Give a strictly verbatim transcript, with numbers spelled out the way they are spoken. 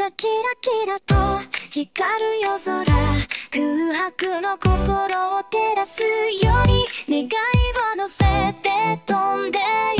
ラキラキラと光る夜空、空白の心を照らすように願いを乗せて飛んで